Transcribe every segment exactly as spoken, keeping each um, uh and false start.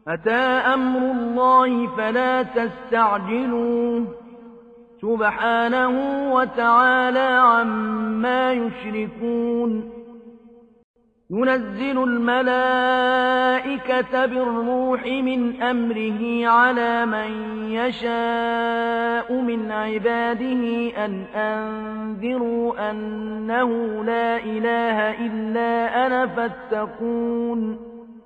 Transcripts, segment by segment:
أتى أمر الله فلا تستعجلوه سبحانه وتعالى عما يشركون ينزل الملائكة بالروح من أمره على من يشاء من عباده أن أنذروا أنه لا إله إلا أنا فاتقون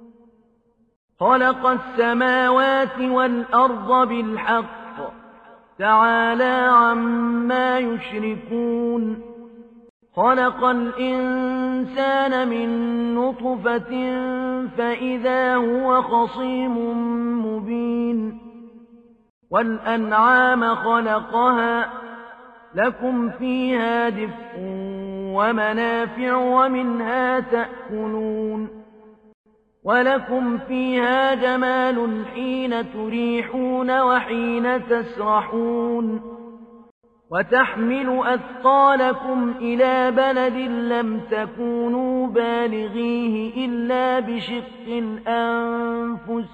خلق السماوات والأرض بالحق تعالى عما يشركون خلق الإنسان من نطفة فإذا هو خصيم مبين والأنعام خلقها لكم فيها دفء ومنافع ومنها تأكلون ولكم فيها جمال حين تريحون وحين تسرحون وتحمل أثقالكم إلى بلد لم تكونوا بالغيه إلا بشق الأنفس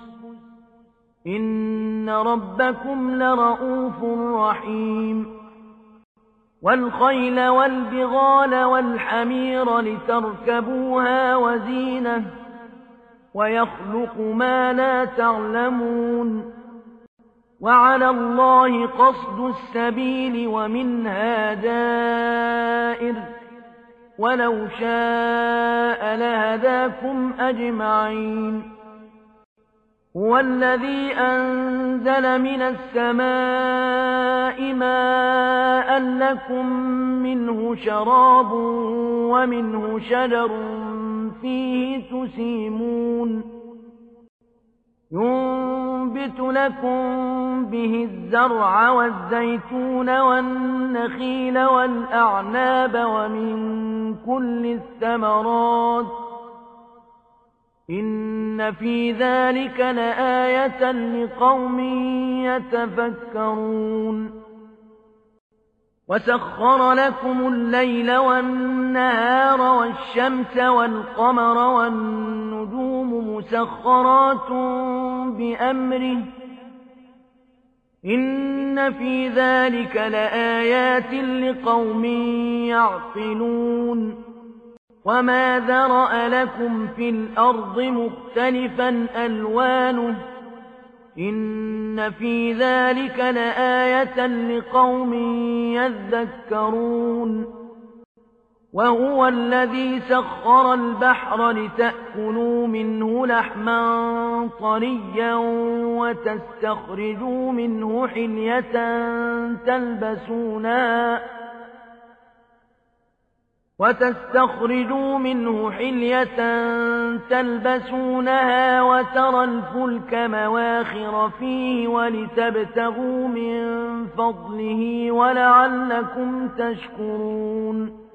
إن ربكم لرؤوف رحيم والخيل والبغال والحمير لتركبوها وزينة ويخلق ما لا تعلمون وعلى الله قصد السبيل ومنها دائر ولو شاء لهداكم أجمعين هو الذي أنزل من السماء ماء لكم منه شراب ومنه شجر فيه تسيمون ينبت لكم به الزرع والزيتون والنخيل والأعناب ومن كل الثمرات إن في ذلك لآية لقوم يتفكرون وسخر لكم الليل والنهار والشمس والقمر والنجوم مسخرات بأمره إن في ذلك لآيات لقوم يعقلون وما ذرأ لكم في الأرض مختلفا ألوانه إن في ذلك لآية لقوم يذكرون وهو الذي سخر البحر لتأكلوا منه لحما طريا وتستخرجوا منه حلية تلبسونها وتستخرجوا منه حلية تلبسونها وترى الفلك مواخر فيه ولتبتغوا من فضله ولعلكم تشكرون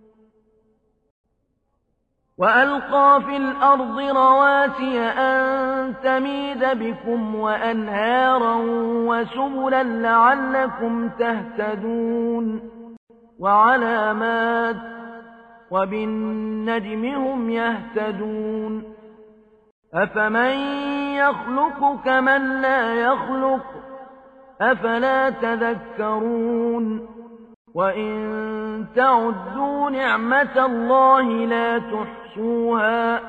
وألقى في الأرض رواسي أن تميد بكم وأنهارا وسبلا لعلكم تهتدون وعلامات وبالنجم هم يهتدون أفمن يخلق كمن لا يخلق أفلا تذكرون وإن تعدوا نعمة الله لا تحصوها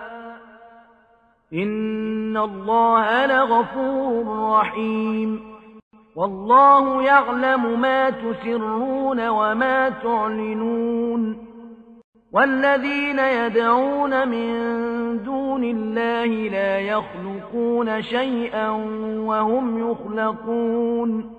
إن الله لغفور رحيم والله يعلم ما تسرون وما تعلنون والذين يدعون من دون الله لا يخلقون شيئا وهم يخلقون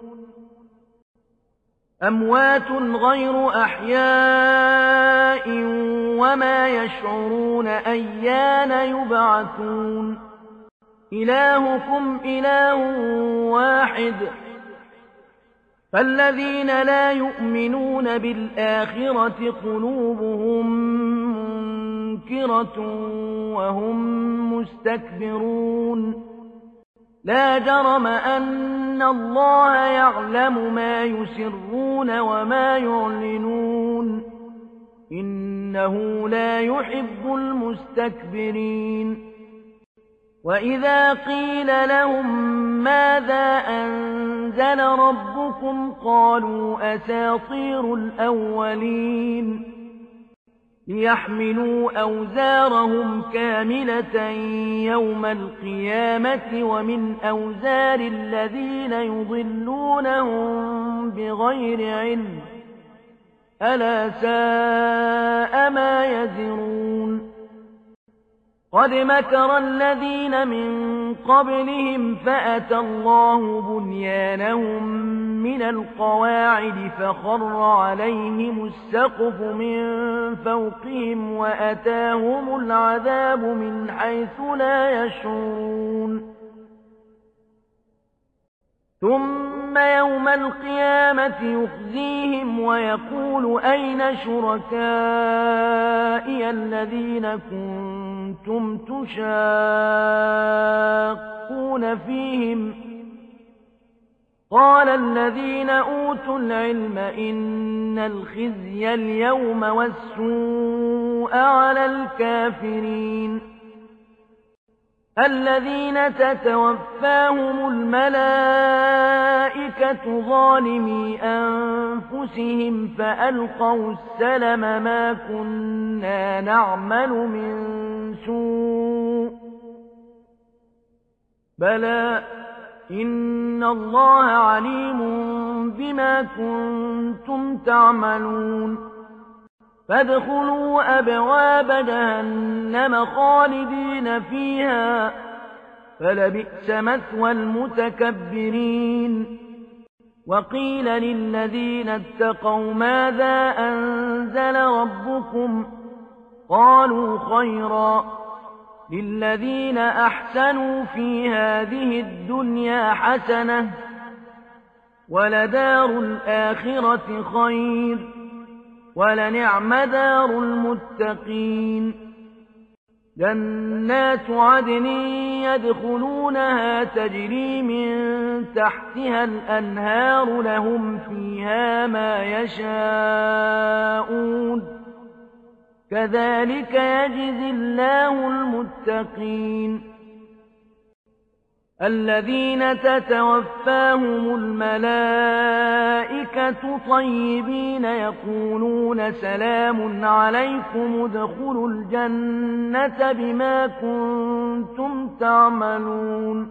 أموات غير أحياء وما يشعرون أيان يبعثون إلهكم إله واحد فالذين لا يؤمنون بالآخرة قلوبهم منكرة وهم مستكبرون لا جرم أن الله يعلم ما يسرون وما يعلنون إنه لا يحب المستكبرين وإذا قيل لهم ماذا أنزل ربكم قالوا أساطير الأولين ليحملوا أوزارهم كاملة يوم القيامة ومن أوزار الذين يضلونهم بغير علم ألا ساء ما يزرون قد مكر الذين من قبلهم فأتى الله بنيانهم من القواعد فخر عليهم السقف من فوقهم وأتاهم العذاب من حيث لا يشعرون ثم يوم القيامة يخزيهم ويقول أين شركائي الذين كنتم تشاقون فيهم قال الذين أوتوا العلم إن الخزي اليوم والسوء على الكافرين الذين تتوفاهم الملائكة ظالمي أنفسهم فألقوا السلم ما كنا نعمل من سوء بلى إن الله عليم بما كنتم تعملون فادخلوا أبواب جهنم خالدين فيها فلبئس مثوى المتكبرين وقيل للذين اتقوا ماذا أنزل ربكم قالوا خيرا للذين أحسنوا في هذه الدنيا حسنة ولدار الآخرة خير ولنعم دار المتقين جنات عدن يدخلونها تجري من تحتها الأنهار لهم فيها ما يشاءون كذلك يجزي الله المتقين الذين تتوفاهم الملائكة طيبين يقولون سلام عليكم ادخلوا الجنة بما كنتم تعملون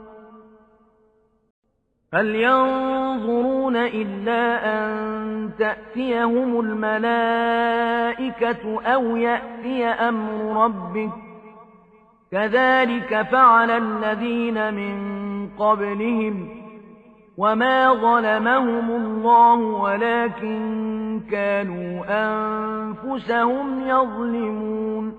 هل ينظرون إلا أن تأتيهم الملائكة أو يأتي أمر ربك كذلك فعل الذين من قبلهم وما ظلمهم الله ولكن كانوا أنفسهم يظلمون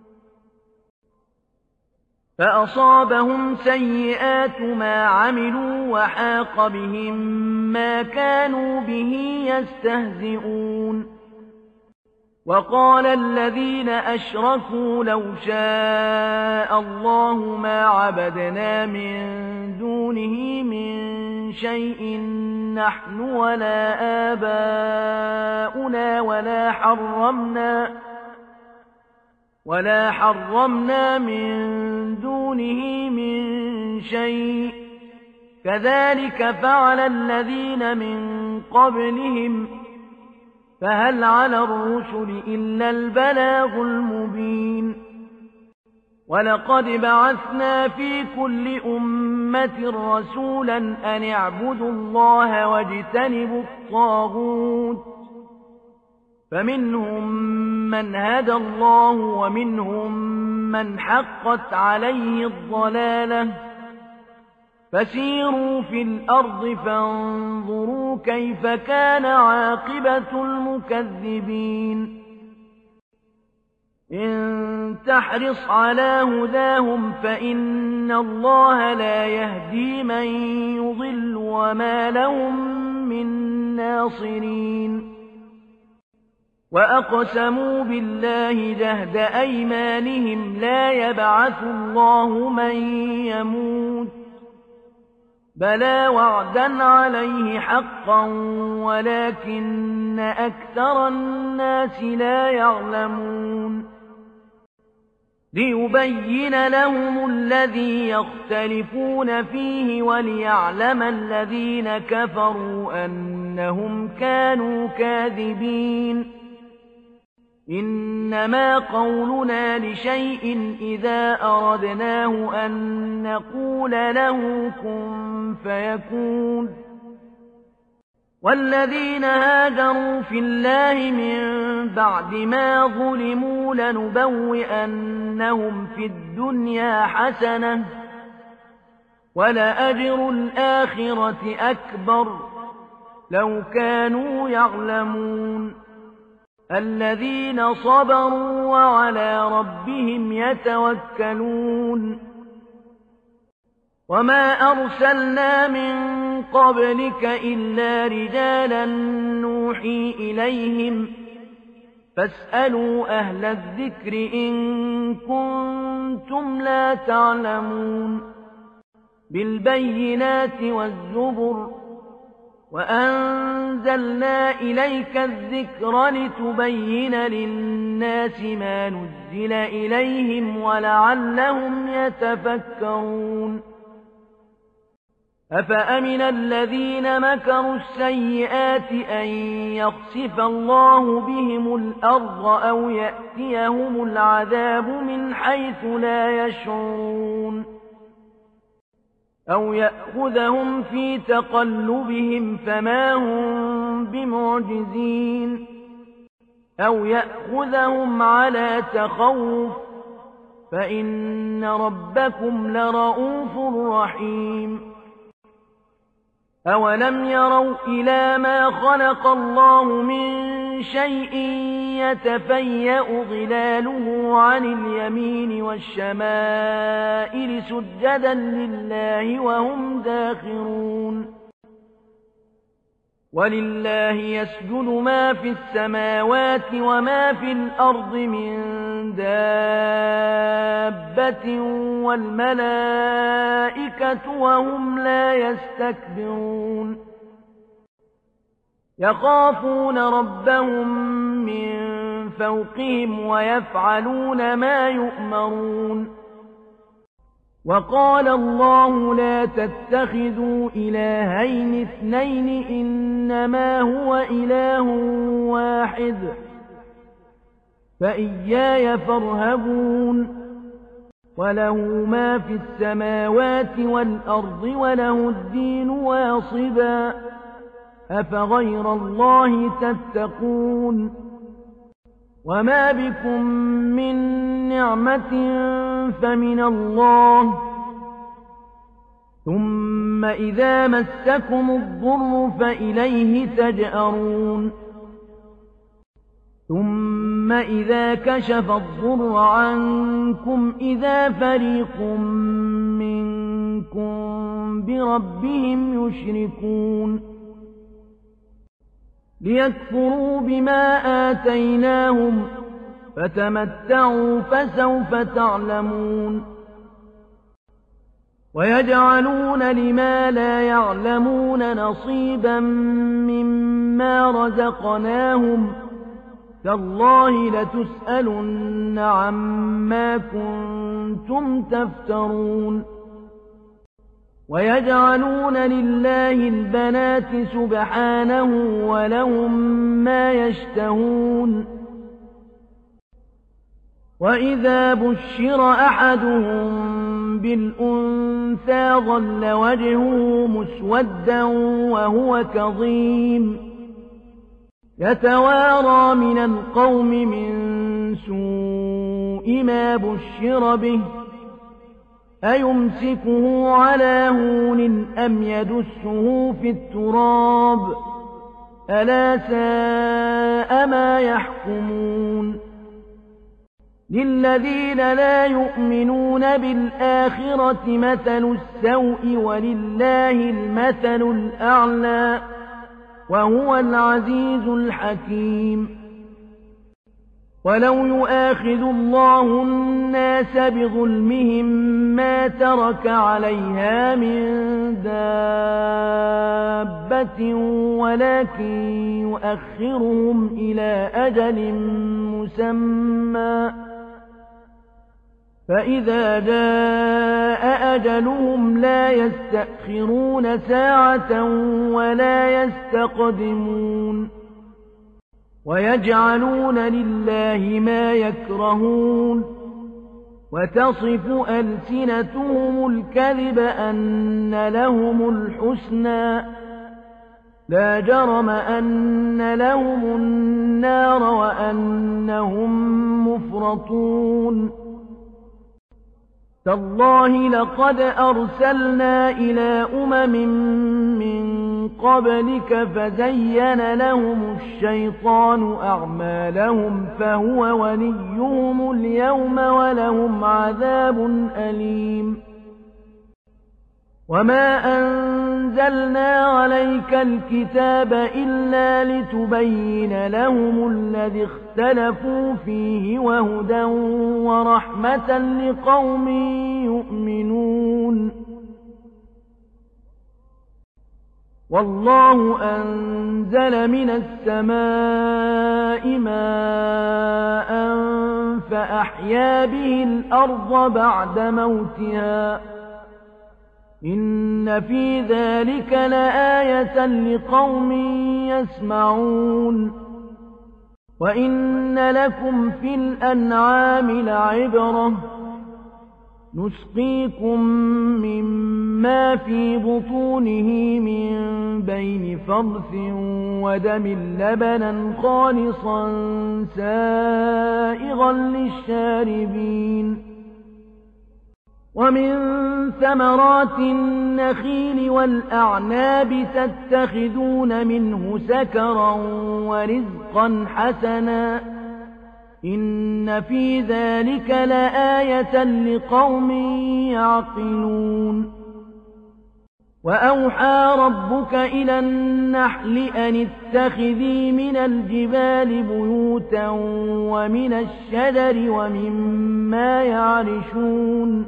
فأصابهم سيئات ما عملوا وحاق بهم ما كانوا به يستهزئون وقال الذين أشركوا لو شاء الله ما عبدنا من دونه من شيء نحن ولا آباؤنا ولا حرمنا ولا حرمنا من دونه من شيء كذلك فعل الذين من قبلهم فهل على الرسل إلا البلاغ المبين ولقد بعثنا في كل أمة رسولا أن اعبدوا الله واجتنبوا الطاغوت فمنهم من هدى الله ومنهم من حقت عليه الضلالة فسيروا في الأرض فانظروا كيف كان عاقبة المكذبين إن تحرص على هداهم فإن الله لا يهدي من يضل وما لهم من ناصرين وأقسموا بالله جهد أيمانهم لا يبعث الله من يموت بلى وعدا عليه حقا ولكن أكثر الناس لا يعلمون ليبين لهم الذي يختلفون فيه وليعلم الذين كفروا أنهم كانوا كاذبين إنما قولنا لشيء إذا أردناه أن نقول له كن فيكون والذين هاجروا في الله من بعد ما ظلموا لنبوئنهم في الدنيا حسنة ولأجر الآخرة أكبر لو كانوا يعلمون الذين صبروا وعلى ربهم يتوكلون وما أرسلنا من قبلك إلا رجالا نوحي إليهم فاسألوا أهل الذكر إن كنتم لا تعلمون بالبينات والزبر وأنزلنا إليك الذكر لتبين للناس ما نزل إليهم ولعلهم يتفكرون أفأمن الذين مكروا السيئات أن يخسف الله بهم الأرض أو يأتيهم العذاب من حيث لا يشعرون أو يأخذهم في تقلبهم فما هم بمعجزين أو يأخذهم على تخوف فإن ربكم لرؤوف رحيم أولم يروا إلى ما خلق الله من شيء يتفيأ ظلاله عن اليمين والشمائل سجدا لله وهم داخرون ولله يسجد ما في السماوات وما في الأرض من دابة والملائكة وهم لا يستكبرون يخافون ربهم من فوقهم ويفعلون ما يؤمرون وقال الله لا تتخذوا إلهين اثنين إنما هو إله واحد فإياي فارهبون وله ما في السماوات والأرض وله الدين واصبا أفغير الله تتقون وما بكم من نعمة فمن الله ثم إذا مسكم الضر فإليه تجأرون ثم إذا كشف الضر عنكم إذا فريق منكم بربهم يشركون ليكفروا بما آتيناهم فتمتعوا فسوف تعلمون ويجعلون لما لا يعلمون نصيبا مما رزقناهم تالله لتسألن عما كنتم تفترون ويجعلون لله البنات سبحانه ولهم ما يشتهون وإذا بشر أحدهم بالأنثى ظل وجهه مسودا وهو كظيم يتوارى من القوم من سوء ما بشر به أيمسكه على هون أم يدسه في التراب ألا ساء ما يحكمون للذين لا يؤمنون بالآخرة مثل السوء ولله المثل الأعلى وهو العزيز الحكيم ولو يؤاخذ الله الناس بظلمهم ما ترك عليها من دابة ولكن يؤخرهم إلى أجل مسمى فإذا جاء أجلهم لا يستأخرون ساعة ولا يستقدمون ويجعلون لله ما يكرهون وتصف ألسنتهم الكذب أن لهم الحسنى لا جرم أن لهم النار وأنهم مفرطون تالله لقد أرسلنا إلى أمم من قبلك فزين لهم الشيطان أعمالهم فهو وليهم اليوم ولهم عذاب أليم وما أنزلنا عليك الكتاب إلا لتبين لهم الذي اختلفوا فيه وهدى ورحمة لقوم يؤمنون والله أنزل من السماء ماء فأحيا به الأرض بعد موتها إن في ذلك لآية لقوم يسمعون وإن لكم في الأنعام لعبرة نسقيكم مما في بطونه من بين فرث ودم لبنا خالصا سائغا للشاربين ومن ثمرات النخيل والأعناب تتخذون منه سكرا ورزقا حسنا إن في ذلك لآية لقوم يعقلون وأوحى ربك إلى النحل أن اتخذي من الجبال بيوتا ومن الشجر ومما يعرشون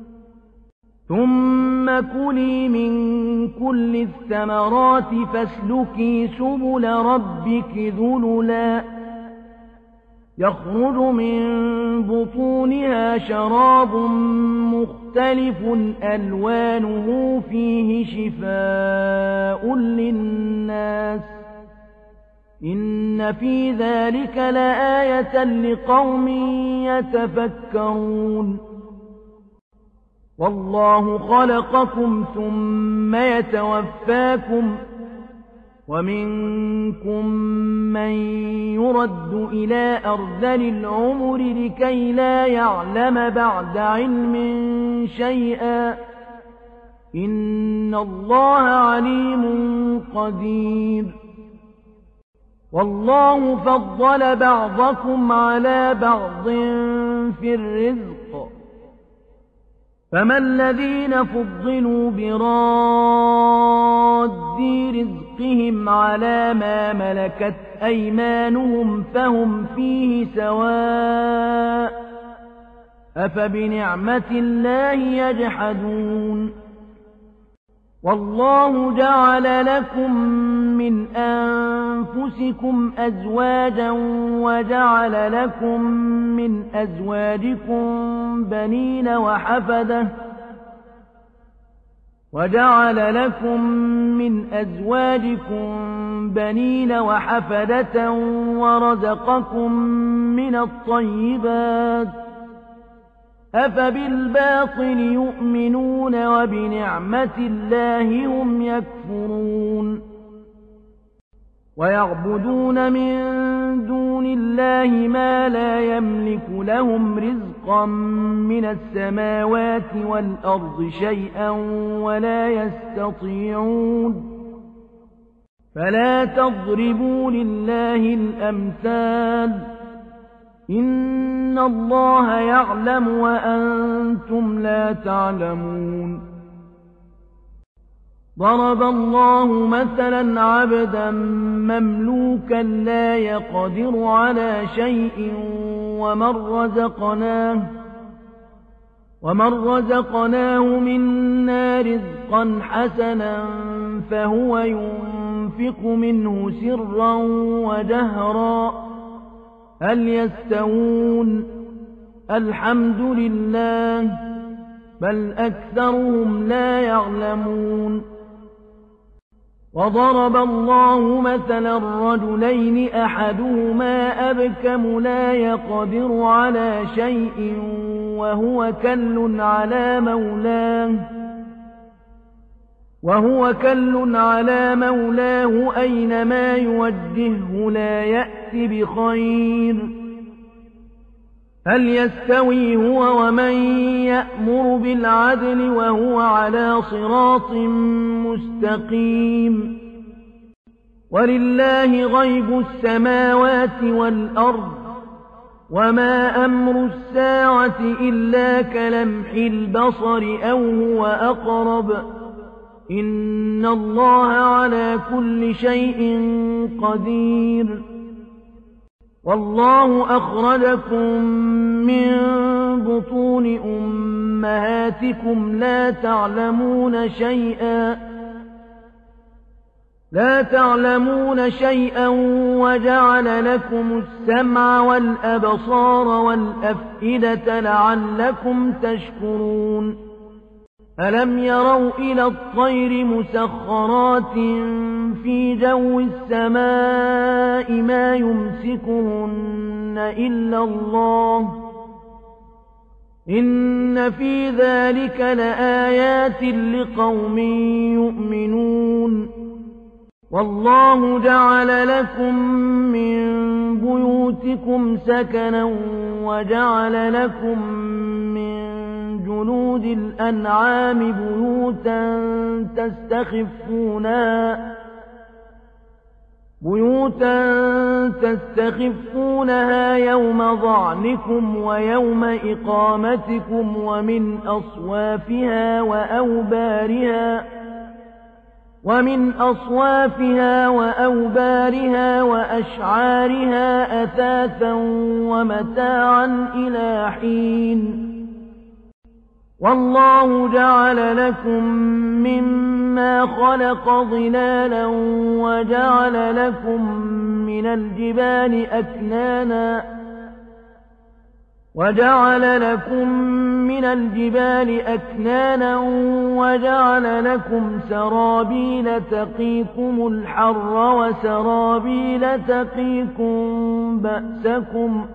ثم كلي من كل الثمرات فاسلكي سبل ربك ذللا يخرج من بطونها شراب مختلف ألوانه فيه شفاء للناس إن في ذلك لآية لقوم يتفكرون والله خلقكم ثم يتوفاكم ومنكم من يرد إلى أرذل العمر لكي لا يعلم بعد علم شيئا إن الله عليم قدير والله فضل بعضكم على بعض في الرزق فما الذين فضلوا براد رزقهم على ما ملكت أيمانهم فهم فيه سواء أفبنعمة الله يجحدون والله جعل لكم من أنفسكم أزواجا وجعل لكم من أزواجكم بنين وحفدة وجعل لكم من أزواجكم بنين وحفدة ورزقكم من الطيبات أفبالباطل يؤمنون وبنعمة الله هم يكفرون ويعبدون من دون الله ما لا يملك لهم رزقا من السماوات والأرض شيئا ولا يستطيعون فلا تضربوا لله الأمثال إن الله يعلم وأنتم لا تعلمون ضرب الله مثلا عبدا مملوكا لا يقدر على شيء ومن رزقناه ومن رزقناه منا رزقا حسنا فهو ينفق منه سرا وجهرا هل يستوون الحمد لله بل أكثرهم لا يعلمون. وضرب الله مثلا رجلين أحدهما أبكم لا يقدر على شيء وهو كل على مولاه وهو كل على مولاه أينما يوجهه لا يأت بخير. هل يستوي هو ومن يأمر بالعدل وهو على صراط مستقيم؟ ولله غيب السماوات والأرض وما أمر الساعة إلا كلمح البصر أو هو أقرب إن الله على كل شيء قدير. والله أخرجكم من بطون أمهاتكم لا تعلمون شيئا لا تعلمون شيئا وجعل لكم السمع والأبصار والأفئدة لعلكم تشكرون. ألم يروا إلى الطير مسخرات في جو السماء ما يمسكهن إلا الله إن في ذلك لآيات لقوم يؤمنون. والله جعل لكم من بيوتكم سكنا وجعل لكم من جلود الأنعام بيوتا تستخفونها بيوتا تستخفونها يوم ظعنكم ويوم إقامتكم ومن أصوافها وأوبارها ومن أصوافها وأوبارها وأشعارها أثاثا ومتاعا إلى حين. والله جعل لكم مما خلق ظلالا وجعل لكم من الجبال أكنانا وجعل لكم من الجبال أكنانا وجعل لكم سرابيل تقيكم الحر وسرابيل تقيكم بأسكم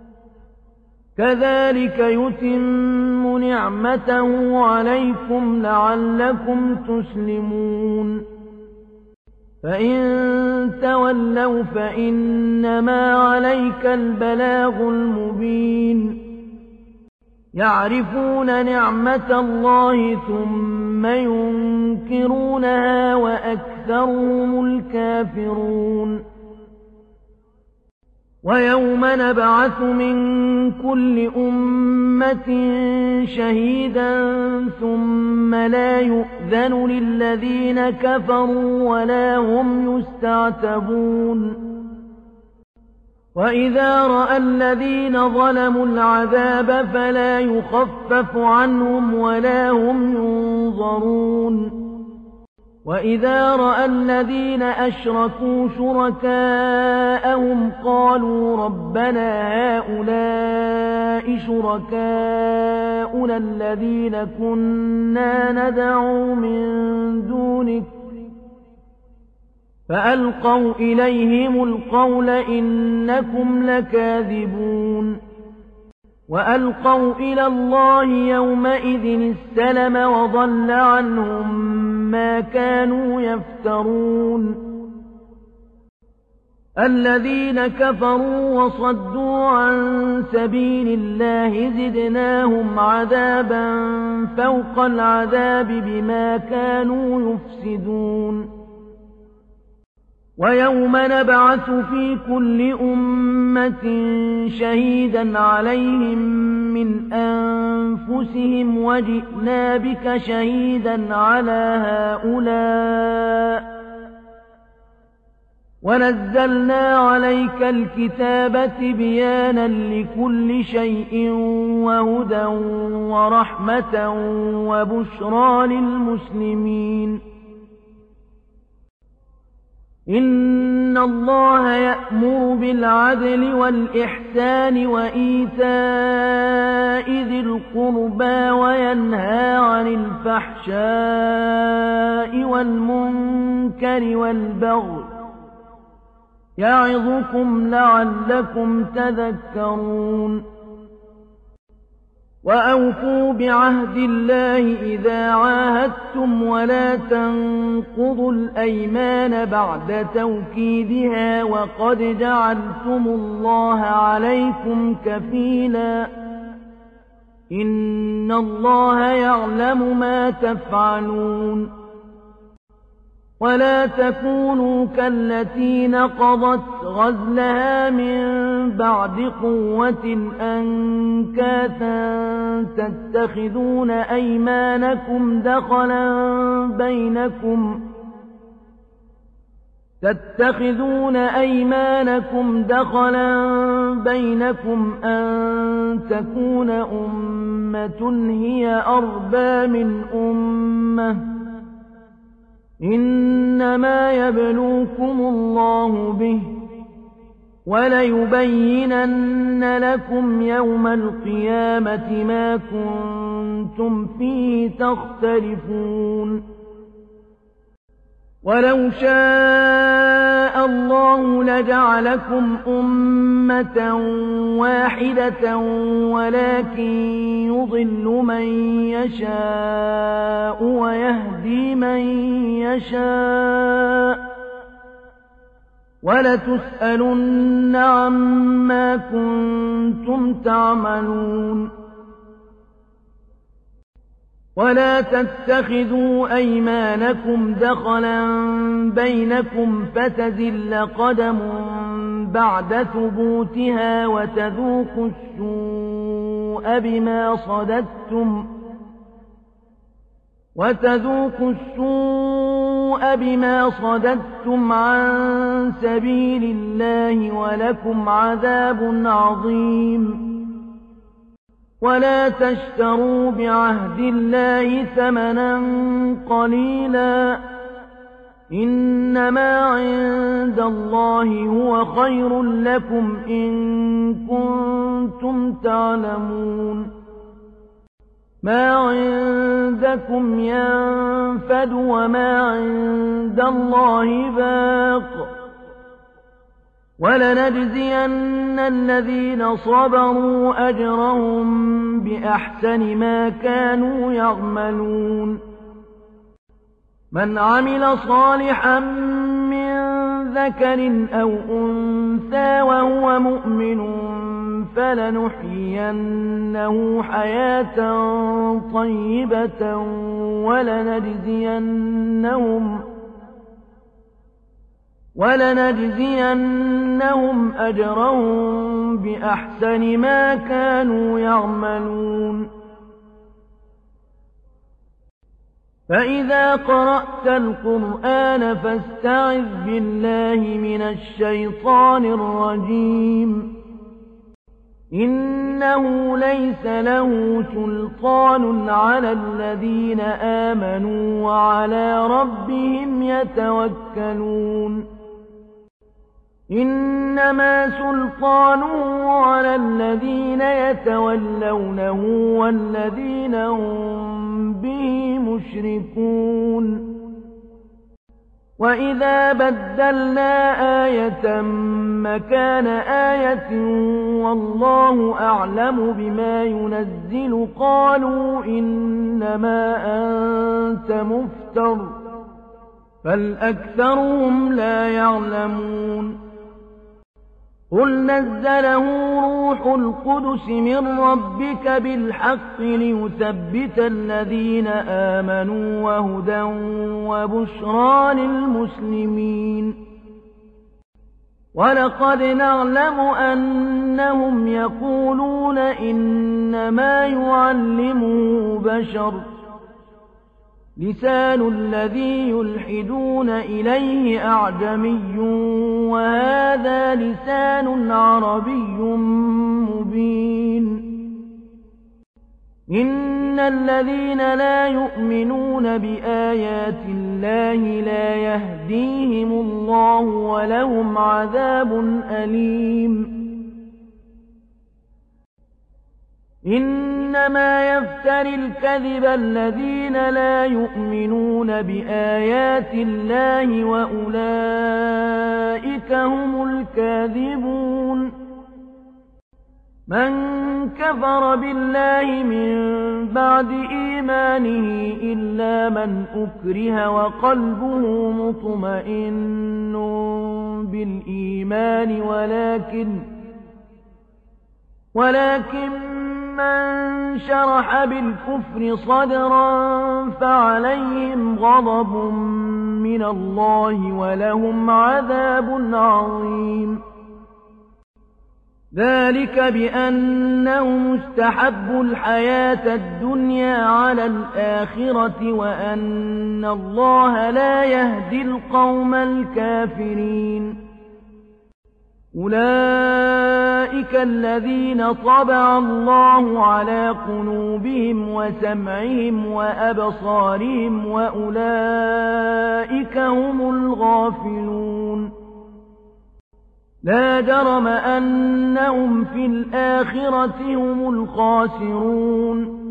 كذلك يتم نعمته عليكم لعلكم تسلمون. فإن تولوا فإنما عليك البلاغ المبين. يعرفون نعمة الله ثم ينكرونها وأكثرهم الكافرون. ويوم نبعث من كل أمة شهيدا ثم لا يؤذن للذين كفروا ولا هم يستعتبون. وإذا رأى الذين ظلموا العذاب فلا يخفف عنهم ولا هم ينظرون. وإذا رأى الذين أشركوا شركاءهم قالوا ربنا هؤلاء شركاؤنا الذين كنا ندعو من دونك فألقوا إليهم القول إنكم لكاذبون. وألقوا إلى الله يومئذ السلم وضل عنهم ما كانوا يفترون. الذين كفروا وصدوا عن سبيل الله زدناهم عذابا فوق العذاب بما كانوا يفسدون. ويوم نبعث في كل أمة شهيدا عليهم من أنفسهم وجئنا بك شهيدا على هؤلاء ونزلنا عليك الكتاب تبيانا لكل شيء وهدى ورحمة وبشرى للمسلمين. إن الله يأمر بالعدل والإحسان وإيتاء ذي القربى وينهى عن الفحشاء والمنكر والبغي يعظكم لعلكم تذكرون وأوفوا بعهد الله إذا عاهدتم ولا تنقضوا الأيمان بعد توكيدها وقد جعلتم الله عليكم كفيلا إن الله يعلم ما تفعلون ولا تكونوا كالتي نقضت غزلها من بعد قوة أنكاثا تتخذون أيمانكم دخلا بينكم تتخذون أيمانكم دخلا بينكم أن تكون أمة هي أربى من أمة إنما يبلوكم الله به وليبينن لكم يوم القيامة ما كنتم فيه تختلفون ولو شاء الله لجعلكم أمة واحدة ولكن يضل من يشاء ويهدي من يشاء ولتسألن عما كنتم تعملون ولا تتخذوا أيمانكم دخلا بينكم فتزل قدم بعد ثبوتها وتذوقوا السوء بما صددتم وتذوقوا السوء بما صددتم عن سبيل الله ولكم عذاب عظيم ولا تشتروا بعهد الله ثمنا قليلا إنما عند الله هو خير لكم إن كنتم تعلمون ما عندكم ينفد وما عند الله باق ولنجزين الذين صبروا أجرهم بأحسن ما كانوا يعملون من عمل صالحا من ذكر أو أنثى وهو مؤمن فلنحيينه حياة طيبة ولنجزينهم ولنجزينهم أجرهم بأحسن ما كانوا يعملون فإذا قرأت القرآن فاستعذ بالله من الشيطان الرجيم إنه ليس له سلطان على الذين آمنوا وعلى ربهم يتوكلون إنما سلطانه على الذين يتولونه والذين هم به مشركون وإذا بدلنا آية مكان آية والله أعلم بما ينزل قالوا إنما أنت مفتر بل أكثرهم لا يعلمون قل نزله روح القدس من ربك بالحق ليثبت الذين آمنوا وهدى وبشرى للمسلمين ولقد نعلم أنهم يقولون إنما يعلمه بشر لسان الذي يلحدون إليه أعجمي وهذا لسان عربي مبين إن إن الذين لا يؤمنون بآيات الله لا يهديهم الله ولهم عذاب أليم. إنما يفتري الكذب الذين لا يؤمنون بآيات الله وأولئك هم الكاذبون. من كفر بالله من بعد إيمانه إلا من أكره وقلبه مطمئن بالإيمان ولكن ولكن من شرح بالكفر صدرا فعليهم غضب من الله ولهم عذاب عظيم. ذلك بأنهم استحبوا الحياة الدنيا على الآخرة وأن الله لا يهدي القوم الكافرين. أولئك الذين طبع الله على قلوبهم وسمعهم وأبصارهم وأولئك هم الغافلون. لا جرم أنهم في الآخرة هم الخاسرون.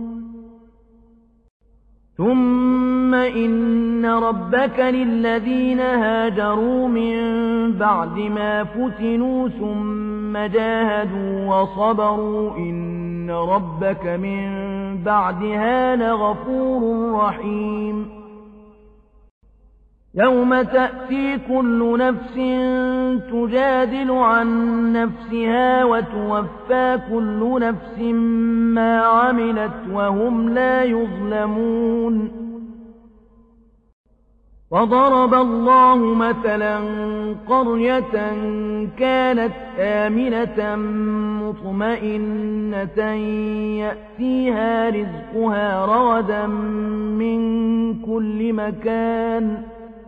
ثم إن ربك للذين هاجروا من بعد ما فتنوا ثم جاهدوا وصبروا إن ربك من بعدها لغفور رحيم. يوم تأتي كل نفس تجادل عن نفسها وتوفى كل نفس ما عملت وهم لا يظلمون. وضرب الله مثلا قرية كانت آمنة مطمئنة يأتيها رزقها رغدا من كل مكان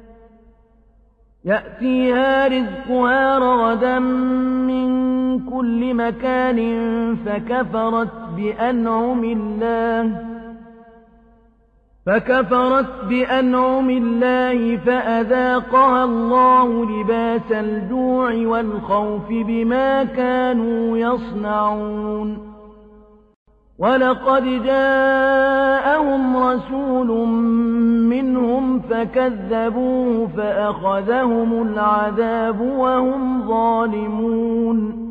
يأتيها رزقها رغدا من كل مكان فكفرت بأنعم الله فكفرت بأنعم الله فأذاقها الله لباس الجوع والخوف بما كانوا يصنعون. ولقد جاءهم رسول منهم فكذبوه فأخذهم العذاب وهم ظالمون.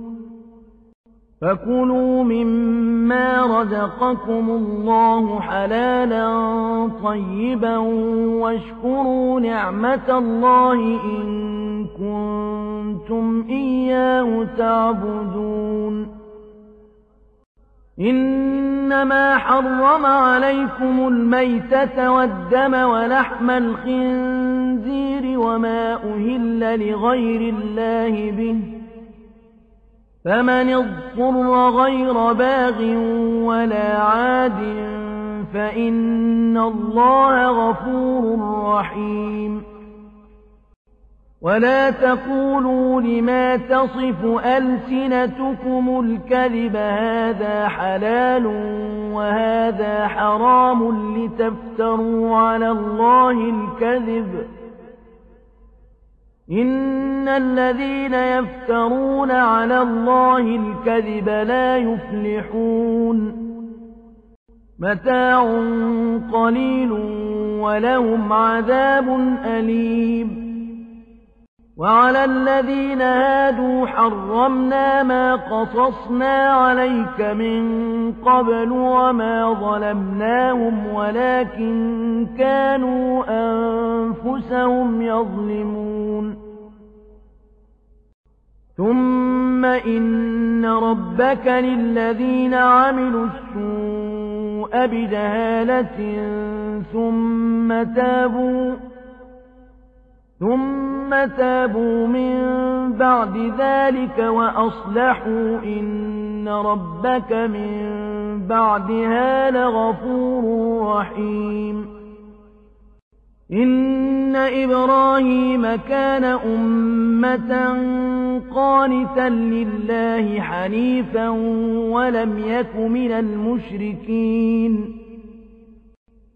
فكلوا مما رزقكم الله حلالا طيبا واشكروا نعمة الله إن كنتم إياه تعبدون. إنما حرم عليكم الميتة والدم ولحم الخنزير وما أهل لغير الله به فمن اضطر غير باغ ولا عاد فإن الله غفور رحيم. ولا تقولوا لما تصف ألسنتكم الكذب هذا حلال وهذا حرام لتفتروا على الله الكذب. إن الذين يفترون على الله الكذب لا يفلحون. متاع قليل ولهم عذاب أليم. وعلى الذين هادوا حرمنا ما قصصنا عليك من قبل وما ظلمناهم ولكن كانوا أنفسهم يظلمون. ثم إن ربك للذين عملوا السوء بجهالة ثم تابوا ثم تابوا من بعد ذلك وأصلحوا إن ربك من بعدها لغفور رحيم. إن إبراهيم كان أمة قانتا لله حنيفا ولم يك من المشركين.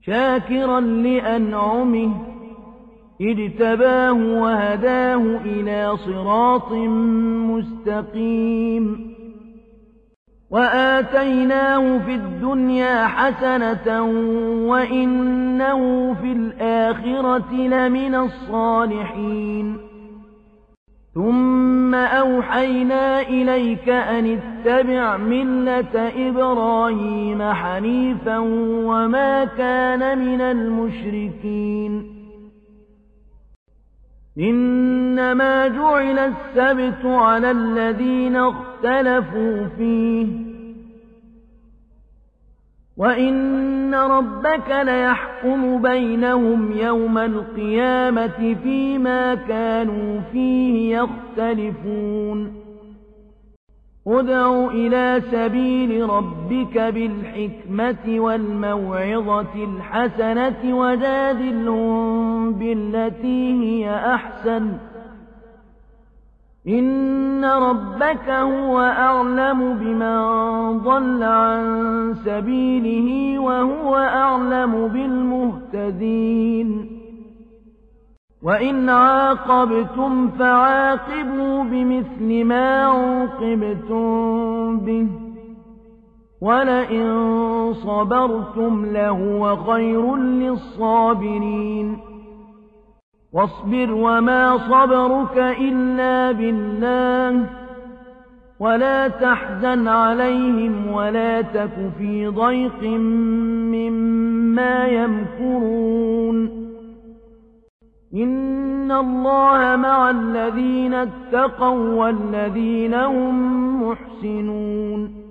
شاكرا لأنعمه اجتباه وهداه إلى صراط مستقيم وآتيناه في الدنيا حسنة وإنه في الآخرة لمن الصالحين ثم أوحينا إليك أن اتبع ملة إبراهيم حنيفا وما كان من المشركين إنما جعل السبت على الذين اختلفوا فيه وإن ربك ليحكم بينهم يوم القيامة فيما كانوا فيه يختلفون ادع إلى سبيل ربك بالحكمة والموعظة الحسنة وجادلهم بالتي هي أحسن إن ربك هو أعلم بمن ضل عن سبيله وهو أعلم بالمهتدين وإن عاقبتم فعاقبوا بمثل ما عوقبتم به ولئن صبرتم لهو خير للصابرين واصبر وما صبرك إلا بالله ولا تحزن عليهم ولا تك في ضيق مما يمكرون إن الله مع الذين اتقوا والذين هم محسنون